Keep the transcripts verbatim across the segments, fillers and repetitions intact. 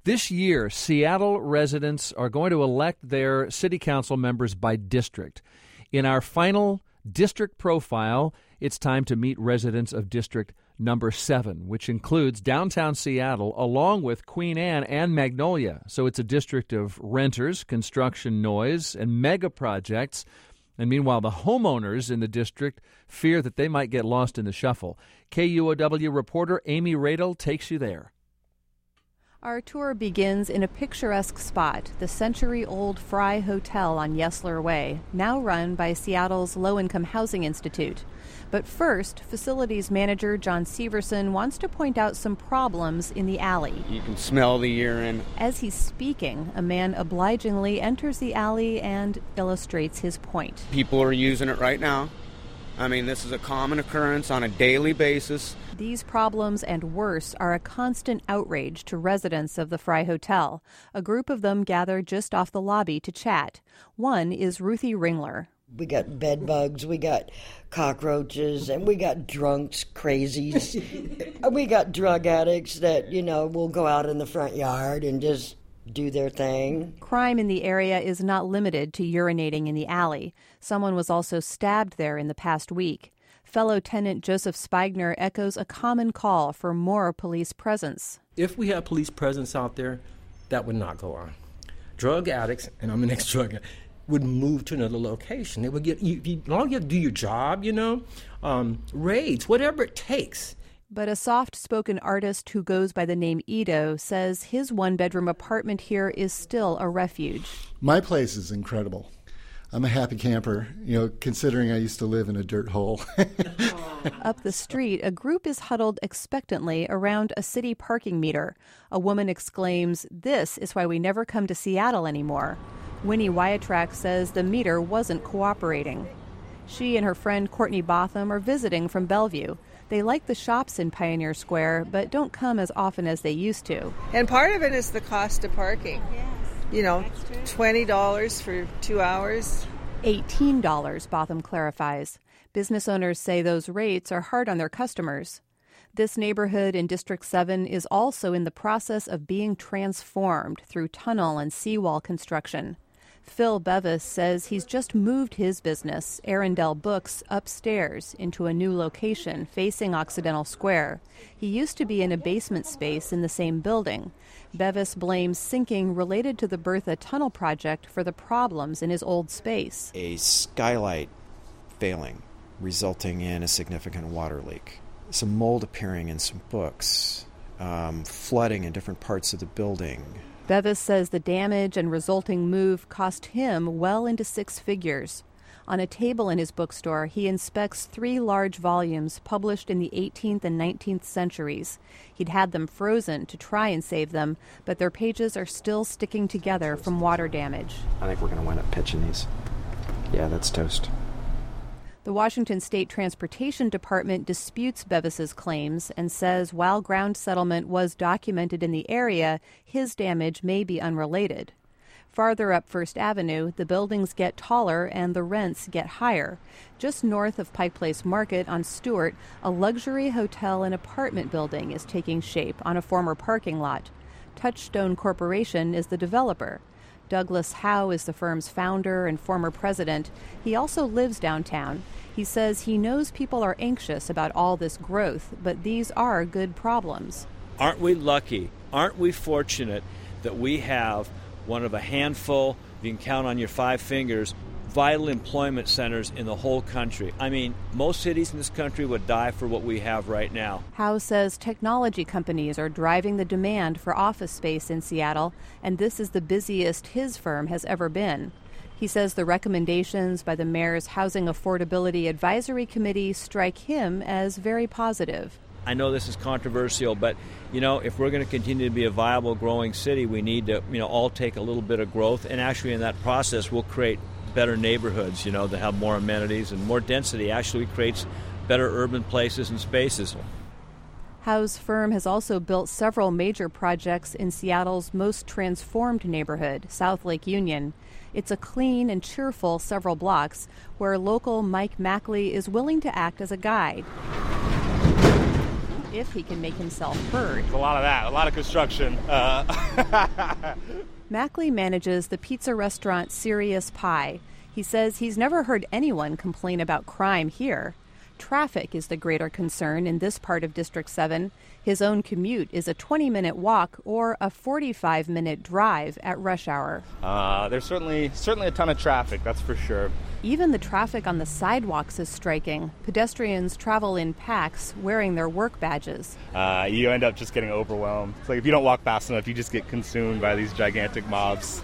This year, Seattle residents are going to elect their city council members by district. In our final district profile, it's time to meet residents of District Number seven, which includes downtown Seattle, along with Queen Anne and Magnolia. So it's a district of renters, construction noise, and mega projects. And meanwhile, the homeowners in the district fear that they might get lost in the shuffle. K U O W reporter Amy Radel takes you there. Our tour begins in a picturesque spot, the century-old Fry Hotel on Yesler Way, now run by Seattle's Low-Income Housing Institute. But first, facilities manager John Severson wants to point out some problems in the alley. You can smell the urine. As he's speaking, a man obligingly enters the alley and illustrates his point. People are using it right now. I mean, this is a common occurrence on a daily basis. These problems and worse are a constant outrage to residents of the Fry Hotel. A group of them gather just off the lobby to chat. One is Ruthie Ringler. We got bed bugs, we got cockroaches, and we got drunks, crazies. We got drug addicts that, you know, will go out in the front yard and just do their thing. Crime in the area is not limited to urinating in the alley. Someone was also stabbed there in the past week. Fellow tenant Joseph Spigner echoes a common call for more police presence. If we had police presence out there, that would not go on. Drug addicts, and I'm an ex-drug addict, would move to another location. They would get, you, you, long as you have to do your job, you know, um, raids, whatever it takes. But a soft-spoken artist who goes by the name Ito says his one-bedroom apartment here is still a refuge. My place is incredible. I'm a happy camper, you know, considering I used to live in a dirt hole. Up the street, a group is huddled expectantly around a city parking meter. A woman exclaims, "This is why we never come to Seattle anymore." Winnie Wyattrack says the meter wasn't cooperating. She and her friend Courtney Botham are visiting from Bellevue. They like the shops in Pioneer Square, but don't come as often as they used to. And part of it is the cost of parking. Yes. You know, twenty dollars for two hours. eighteen dollars, Botham clarifies. Business owners say those rates are hard on their customers. This neighborhood in District seven is also in the process of being transformed through tunnel and seawall construction. Phil Bevis says he's just moved his business, Arundel Books, upstairs into a new location facing Occidental Square. He used to be in a basement space in the same building. Bevis blames sinking related to the Bertha Tunnel project for the problems in his old space. A skylight failing, resulting in a significant water leak. Some mold appearing in some books, um, flooding in different parts of the building. Bevis says the damage and resulting move cost him well into six figures. On a table in his bookstore, he inspects three large volumes published in the eighteenth and nineteenth centuries. He'd had them frozen to try and save them, but their pages are still sticking together from water damage. I think we're going to wind up pitching these. Yeah, that's toast. The Washington State Transportation Department disputes Bevis's claims and says while ground settlement was documented in the area, his damage may be unrelated. Farther up First Avenue, the buildings get taller and the rents get higher. Just north of Pike Place Market on Stewart, a luxury hotel and apartment building is taking shape on a former parking lot. Touchstone Corporation is the developer. Douglas Howe is the firm's founder and former president. He also lives downtown. He says he knows people are anxious about all this growth, but these are good problems. Aren't we lucky? Aren't we fortunate that we have one of a handful, you can count on your five fingers, vital employment centers in the whole country? I mean, most cities in this country would die for what we have right now. Howe says technology companies are driving the demand for office space in Seattle, and this is the busiest his firm has ever been. He says the recommendations by the mayor's Housing Affordability Advisory Committee strike him as very positive. I know this is controversial, but, you know, if we're going to continue to be a viable, growing city, we need to, you know, all take a little bit of growth, and actually in that process we'll create better neighborhoods, you know, that have more amenities and more density actually creates better urban places and spaces. Howe's firm has also built several major projects in Seattle's most transformed neighborhood, South Lake Union. It's a clean and cheerful several blocks where local Mike Mackley is willing to act as a guide. if he can make himself heard. There's a lot of that, a lot of construction. Uh. Mackley manages the pizza restaurant Serious Pie. He says he's never heard anyone complain about crime here. Traffic is the greater concern in this part of District seven. His own commute is a twenty-minute walk or a forty-five minute drive at rush hour. Uh, there's certainly certainly a ton of traffic, that's for sure. Even the traffic on the sidewalks is striking. Pedestrians travel in packs wearing their work badges. Uh, you end up just getting overwhelmed. It's like if you don't walk fast enough, you just get consumed by these gigantic mobs.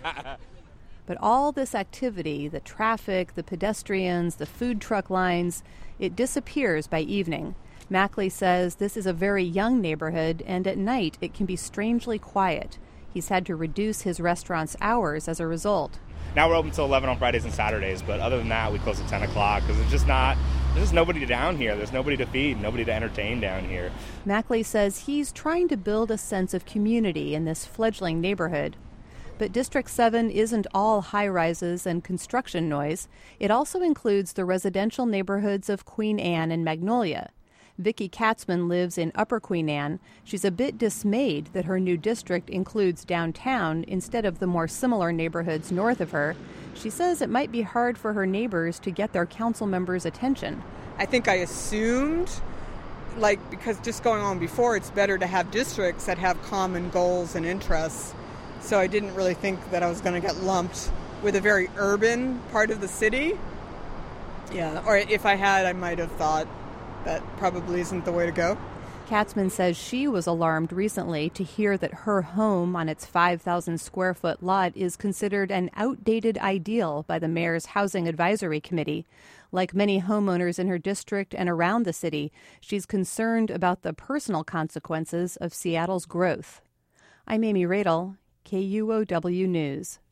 But all this activity, the traffic, the pedestrians, the food truck lines, it disappears by evening. Mackley says this is a very young neighborhood, and at night it can be strangely quiet. He's had to reduce his restaurant's hours as a result. Now we're open until eleven on Fridays and Saturdays, but other than that, we close at ten o'clock because it's just not, there's just nobody down here. There's nobody to feed, nobody to entertain down here. Mackley says he's trying to build a sense of community in this fledgling neighborhood. But District seven isn't all high-rises and construction noise. It also includes the residential neighborhoods of Queen Anne and Magnolia. Vicki Katzman lives in Upper Queen Anne. She's a bit dismayed that her new district includes downtown instead of the more similar neighborhoods north of her. She says it might be hard for her neighbors to get their council members' attention. I think I assumed, like, because just going on before, it's better to have districts that have common goals and interests. So I didn't really think that I was going to get lumped with a very urban part of the city. Yeah, or if I had, I might have thought that probably isn't the way to go. Katzman says she was alarmed recently to hear that her home on its five thousand square foot lot is considered an outdated ideal by the mayor's Housing Advisory Committee. Like many homeowners in her district and around the city, she's concerned about the personal consequences of Seattle's growth. I'm Amy Radel, K U O W News.